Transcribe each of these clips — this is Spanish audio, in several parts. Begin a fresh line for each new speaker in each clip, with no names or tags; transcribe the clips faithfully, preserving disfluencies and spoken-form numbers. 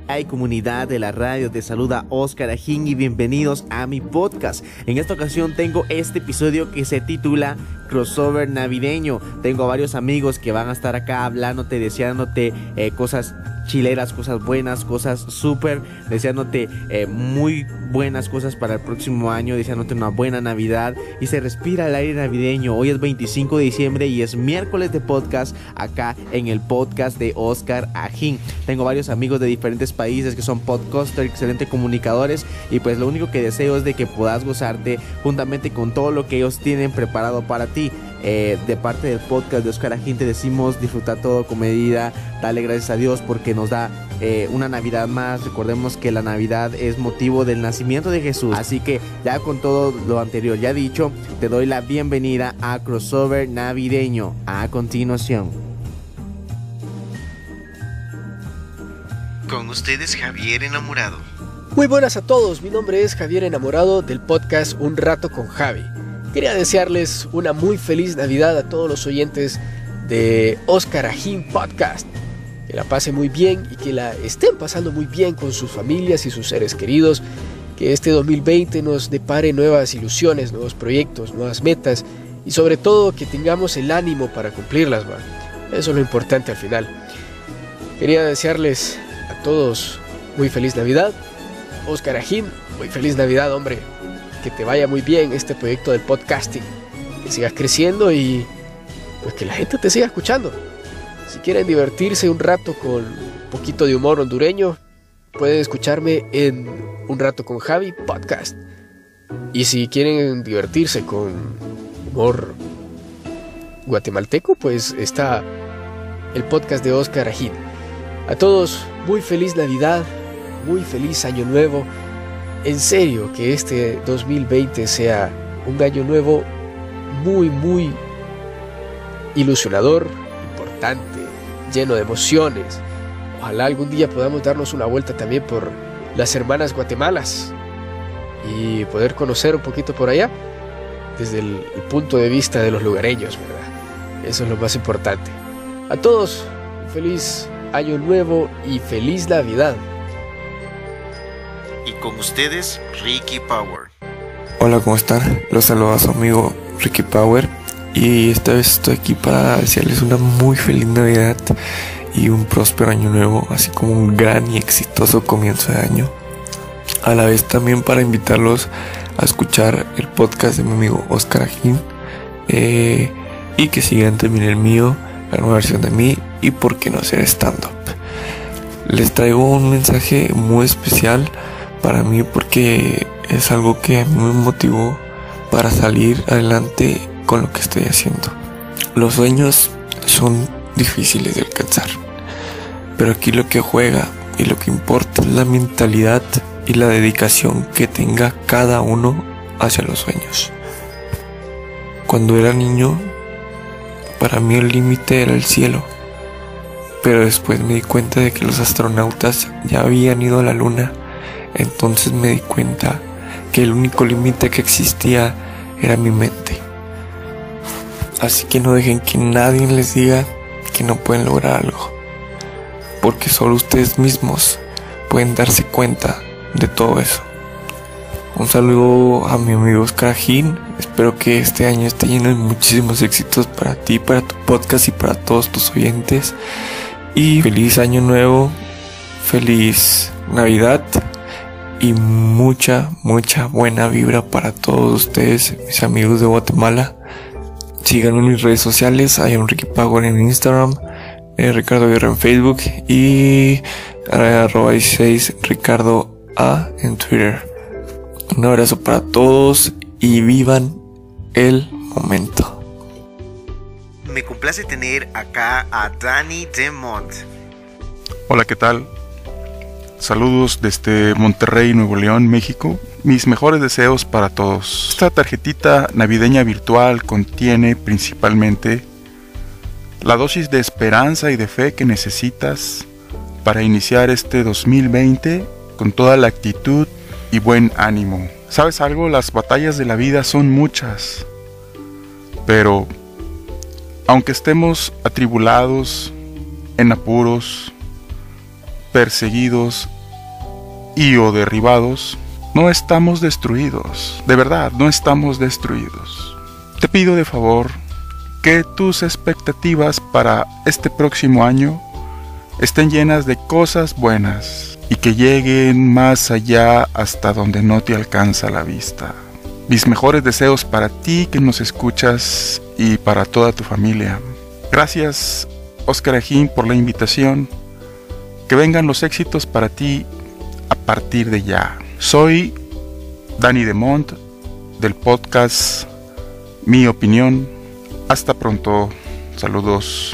Hay comunidad de la radio, te saluda Oscar Ajín y bienvenidos a mi podcast. En esta ocasión tengo este episodio que se titula Crossover Navideño. Tengo a varios amigos que van a estar acá hablándote, deseándote eh, cosas chileras, cosas buenas, cosas súper, deseándote eh, muy buenas cosas para el próximo año, deseándote una buena Navidad y se respira el aire navideño. Hoy es veinticinco de diciembre y es miércoles de podcast acá en el podcast de Oscar Ajín. Tengo varios amigos de diferentes países que son podcasters, excelentes comunicadores y pues lo único que deseo es de que puedas gozarte juntamente con todo lo que ellos tienen preparado para ti. Eh, de parte del podcast de Oscar Ajín te decimos disfrutar todo con medida, dale gracias a Dios porque nos da eh, una Navidad más. Recordemos que la Navidad es motivo del nacimiento de Jesús, así que ya con todo lo anterior ya dicho, te doy la bienvenida a Crossover Navideño. A continuación, con ustedes Javier Enamorado.
Muy buenas a todos, mi nombre es Javier Enamorado del podcast Un Rato con Javi. Quería desearles una muy feliz Navidad a todos los oyentes de Oscar Ajín Podcast. Que la pasen muy bien y que la estén pasando muy bien con sus familias y sus seres queridos. Que este dos mil veinte nos depare nuevas ilusiones, nuevos proyectos, nuevas metas y sobre todo que tengamos el ánimo para cumplirlas, man. Eso es lo importante al final. Quería desearles a todos muy feliz Navidad. Oscar Ajín, muy feliz Navidad, hombre. Que te vaya muy bien este proyecto del podcasting, que sigas creciendo y pues que la gente te siga escuchando. Si quieren divertirse un rato con un poquito de humor hondureño, pueden escucharme en Un Rato con Javi Podcast. Y si quieren divertirse con humor guatemalteco, pues está el podcast de Oscar Ajín. A todos, muy feliz Navidad, muy feliz Año Nuevo. En serio, que este dos mil veinte sea un año nuevo muy, muy ilusionador, importante, lleno de emociones. Ojalá algún día podamos darnos una vuelta también por las hermanas Guatemalas y poder conocer un poquito por allá desde el, el punto de vista de los lugareños, ¿verdad? Eso es lo más importante. A todos, un feliz año nuevo y feliz Navidad.
Y con ustedes, Ricky Power.
Hola, ¿cómo están? Los saluda a su amigo Ricky Power. Y esta vez estoy aquí para desearles una muy feliz Navidad y un próspero año nuevo, así como un gran y exitoso comienzo de año. A la vez también para invitarlos a escuchar el podcast de mi amigo Oscar Ajín. Eh, y que sigan también el mío, la nueva versión de mí y por qué no hacer stand-up. Les traigo un mensaje muy especial para mí porque es algo que a mí me motivó para salir adelante con lo que estoy haciendo. Los sueños son difíciles de alcanzar, pero aquí lo que juega y lo que importa es la mentalidad y la dedicación que tenga cada uno hacia los sueños. Cuando era niño, para mí el límite era el cielo, pero después me di cuenta de que los astronautas ya habían ido a la luna. Entonces me di cuenta que el único límite que existía era mi mente. Así que no dejen que nadie les diga que no pueden lograr algo, porque solo ustedes mismos pueden darse cuenta de todo eso. Un saludo a mi amigo Oscar Ajín. Espero que este año esté lleno de muchísimos éxitos para ti, para tu podcast y para todos tus oyentes. Y feliz año nuevo, feliz Navidad y mucha, mucha buena vibra para todos ustedes, mis amigos de Guatemala. Síganme en mis redes sociales, hay un Ricky Power en Instagram, eh, Ricardo Guerra en Facebook y arroba dieciséis Ricardo A en Twitter. Un abrazo para todos y vivan el momento.
Me complace tener acá a Dani Demont.
Hola, ¿qué tal? Saludos desde Monterrey, Nuevo León, México. Mis mejores deseos para todos. Esta tarjetita navideña virtual contiene principalmente la dosis de esperanza y de fe que necesitas para iniciar este dos mil veinte con toda la actitud y buen ánimo. ¿Sabes algo? Las batallas de la vida son muchas, pero aunque estemos atribulados, en apuros, perseguidos, y o derribados, no estamos destruidos. De verdad, no estamos destruidos. Te pido de favor que tus expectativas para este próximo año estén llenas de cosas buenas y que lleguen más allá hasta donde no te alcanza la vista. Mis mejores deseos para ti que nos escuchas y para toda tu familia. Gracias, Óscar Ajín, por la invitación. Que vengan los éxitos para ti a partir de ya. Soy Dani Demont del podcast Mi Opinión. Hasta pronto. Saludos.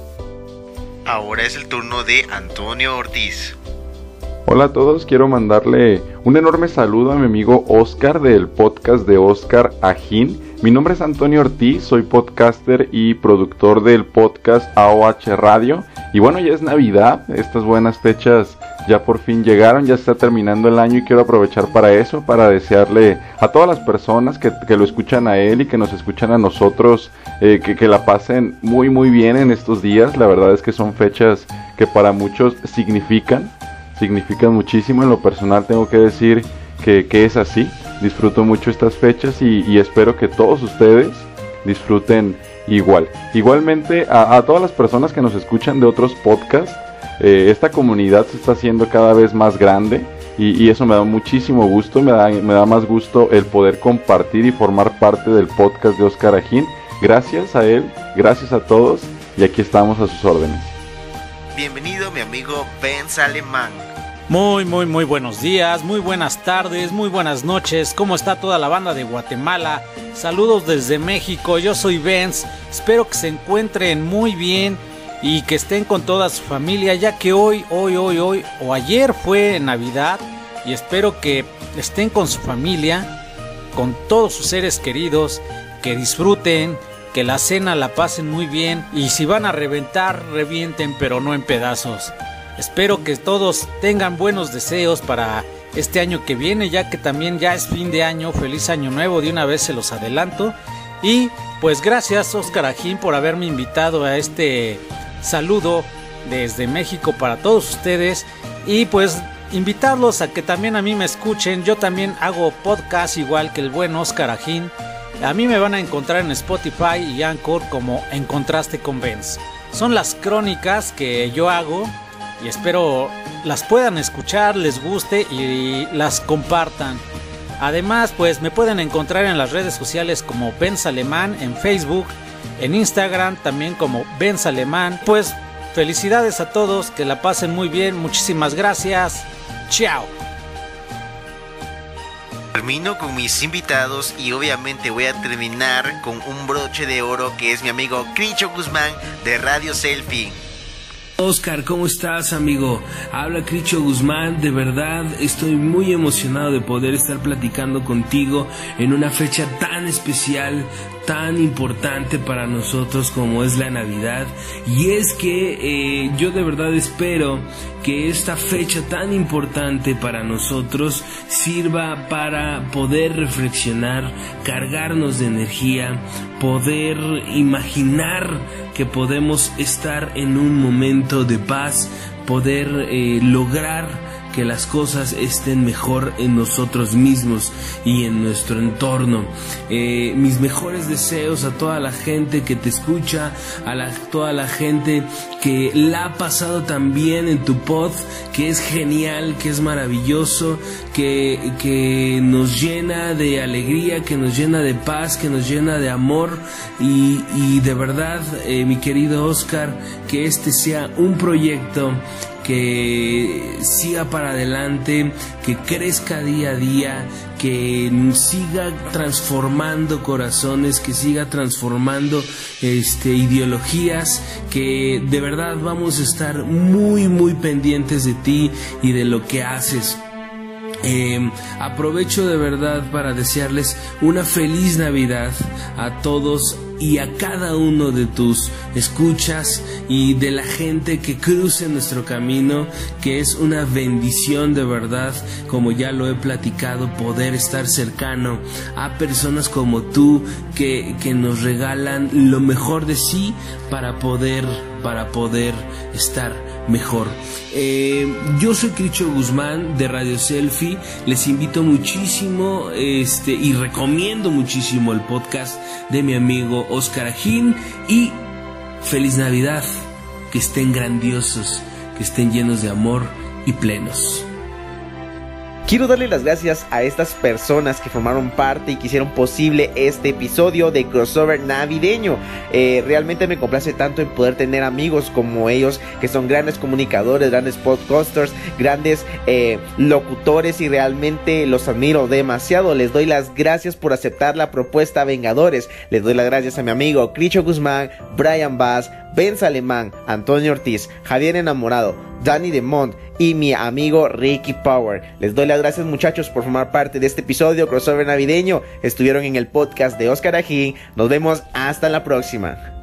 Ahora es el turno de Antonio Ortiz.
Hola a todos, quiero mandarle un enorme saludo a mi amigo Óscar del podcast de Óscar Ajín. Mi nombre es Antonio Ortiz, soy podcaster y productor del podcast A O H Radio. Y bueno, ya es Navidad, estas buenas fechas ya por fin llegaron, ya está terminando el año y quiero aprovechar para eso, para desearle a todas las personas que, que lo escuchan a él y que nos escuchan a nosotros, eh, que, que la pasen muy muy bien en estos días. La verdad es que son fechas que para muchos significan, significan muchísimo. En lo personal tengo que decir que, que es así, disfruto mucho estas fechas y, y espero que todos ustedes disfruten igual. Igualmente a, a todas las personas que nos escuchan de otros podcasts, eh, esta comunidad se está haciendo cada vez más grande y, y eso me da muchísimo gusto, me da, me da más gusto el poder compartir y formar parte del podcast de Óscar Ajín. Gracias a él, gracias a todos y aquí estamos a sus órdenes.
Bienvenido mi amigo Benz Alemán.
Muy, muy, muy buenos días, muy buenas tardes, muy buenas noches. ¿Cómo está toda la banda de Guatemala? Saludos desde México, yo soy Benz. Espero que se encuentren muy bien y que estén con toda su familia, ya que hoy, hoy, hoy, hoy o ayer fue Navidad. Y espero que estén con su familia, con todos sus seres queridos, que disfruten, que la cena la pasen muy bien. Y si van a reventar, revienten, pero no en pedazos. Espero que todos tengan buenos deseos para este año que viene, ya que también ya es fin de año. Feliz año nuevo, de una vez se los adelanto. Y pues gracias Óscar Ajín por haberme invitado a este saludo desde México para todos ustedes. Y pues invitarlos a que también a mí me escuchen. Yo también hago podcast igual que el buen Óscar Ajín. A mí me van a encontrar en Spotify y Anchor como En Contraste con Benz. Son las crónicas que yo hago y espero las puedan escuchar, les guste y las compartan. Además, pues me pueden encontrar en las redes sociales como Benz Alemán, en Facebook, en Instagram también como Benz Alemán. Pues felicidades a todos, que la pasen muy bien, muchísimas gracias, chao.
Termino con mis invitados y obviamente voy a terminar con un broche de oro que es mi amigo Cricho Guzmán de Radio Selfie.
Óscar, ¿cómo estás, amigo? Habla Cricho Guzmán, de verdad estoy muy emocionado de poder estar platicando contigo en una fecha tan especial, tan importante para nosotros como es la Navidad. Y es que eh, yo de verdad espero que esta fecha tan importante para nosotros sirva para poder reflexionar, cargarnos de energía, poder imaginar que podemos estar en un momento de paz, poder eh, lograr que las cosas estén mejor en nosotros mismos y en nuestro entorno. Eh, mis mejores deseos a toda la gente que te escucha, a la, toda la gente que la ha pasado tan bien en tu pod, que es genial, que es maravilloso, que, que nos llena de alegría, que nos llena de paz, que nos llena de amor. Y, y de verdad, eh, mi querido Óscar, que este sea un proyecto que siga para adelante, que crezca día a día, que siga transformando corazones, que siga transformando este, ideologías, que de verdad vamos a estar muy muy pendientes de ti y de lo que haces. Eh, aprovecho de verdad para desearles una feliz Navidad a todos y a cada uno de tus escuchas y de la gente que cruce nuestro camino, que es una bendición de verdad, como ya lo he platicado, poder estar cercano a personas como tú que, que nos regalan lo mejor de sí para poder para poder estar mejor. Eh, yo soy Cricho Guzmán de Radio Selfie. Les invito muchísimo este, y recomiendo muchísimo el podcast de mi amigo Oscar Ajín. Y feliz Navidad, que estén grandiosos, que estén llenos de amor y plenos.
Quiero darle las gracias a estas personas que formaron parte y que hicieron posible este episodio de Crossover Navideño. Eh, realmente me complace tanto en poder tener amigos como ellos, que son grandes comunicadores, grandes podcasters, grandes eh, locutores, y realmente los admiro demasiado. Les doy las gracias por aceptar la propuesta Vengadores. Les doy las gracias a mi amigo Cricho Guzmán, Brian Bass, Benz Alemán, Antonio Ortiz, Javier Enamorado, Danny Demont y mi amigo Ricky Power. Les doy las gracias, muchachos, por formar parte de este episodio Crossover Navideño. Estuvieron en el podcast de Oscar Ajín. Nos vemos hasta la próxima.